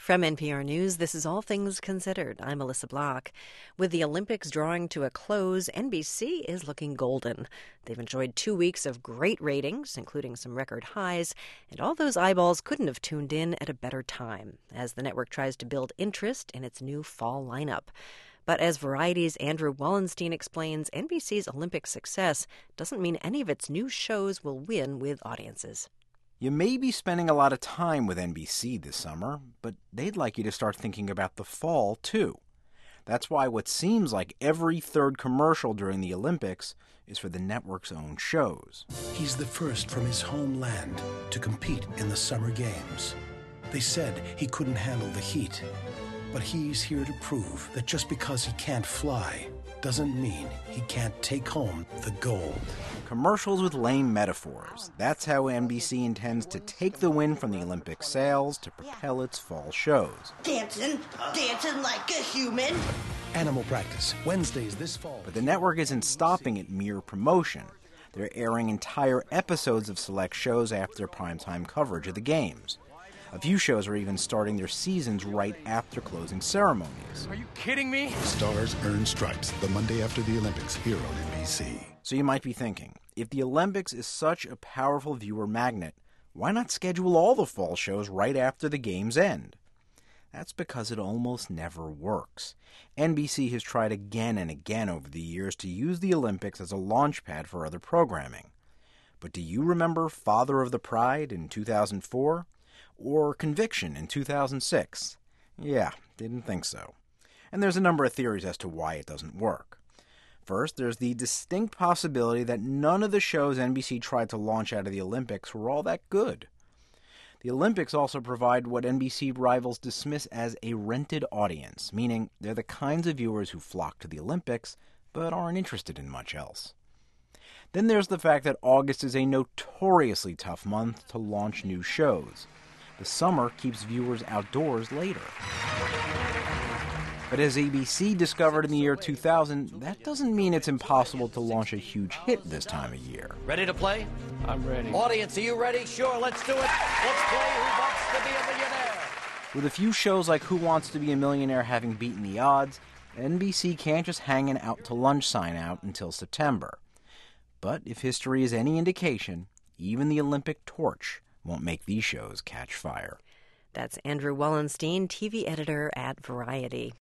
From NPR News, this is All Things Considered. I'm Melissa Block. With the Olympics drawing to a close, NBC is looking golden. They've enjoyed 2 weeks of great ratings, including some record highs, and all those eyeballs couldn't have tuned in at a better time, as the network tries to build interest in its new fall lineup. But as Variety's Andrew Wallenstein explains, NBC's Olympic success doesn't mean any of its new shows will win with audiences. You may be spending a lot of time with NBC this summer, but they'd like you to start thinking about the fall, too. That's why what seems like every third commercial during the Olympics is for the network's own shows. He's the first from his homeland to compete in the Summer Games. They said he couldn't handle the heat, but he's here to prove that just because he can't fly doesn't mean he can't take home the gold. Commercials with lame metaphors. That's how NBC intends to take the win from the Olympic sales to propel its fall shows. Dancing like a human. Animal Practice, Wednesdays this fall. But the network isn't stopping at mere promotion. They're airing entire episodes of select shows after primetime coverage of the games. A few shows are even starting their seasons right after closing ceremonies. Are you kidding me? Stars Earn Stripes, the Monday after the Olympics, here on NBC. So you might be thinking, if the Olympics is such a powerful viewer magnet, why not schedule all the fall shows right after the games end? That's because it almost never works. NBC has tried again and again over the years to use the Olympics as a launchpad for other programming. But do you remember Father of the Pride in 2004? Or Conviction in 2006? Yeah, didn't think so. And there's a number of theories as to why it doesn't work. First, there's the distinct possibility that none of the shows NBC tried to launch out of the Olympics were all that good. The Olympics also provide what NBC rivals dismiss as a rented audience, meaning they're the kinds of viewers who flock to the Olympics but aren't interested in much else. Then there's the fact that August is a notoriously tough month to launch new shows. The summer keeps viewers outdoors later. But as ABC discovered in the year 2000, that doesn't mean it's impossible to launch a huge hit this time of year. Ready to play? I'm ready. Audience, are you ready? Sure, let's do it. Let's play Who Wants to Be a Millionaire? With a few shows like Who Wants to Be a Millionaire having beaten the odds, NBC can't just hang an out to lunch sign out until September. But if history is any indication, even the Olympic torch won't make these shows catch fire. That's Andrew Wallenstein, TV editor at Variety.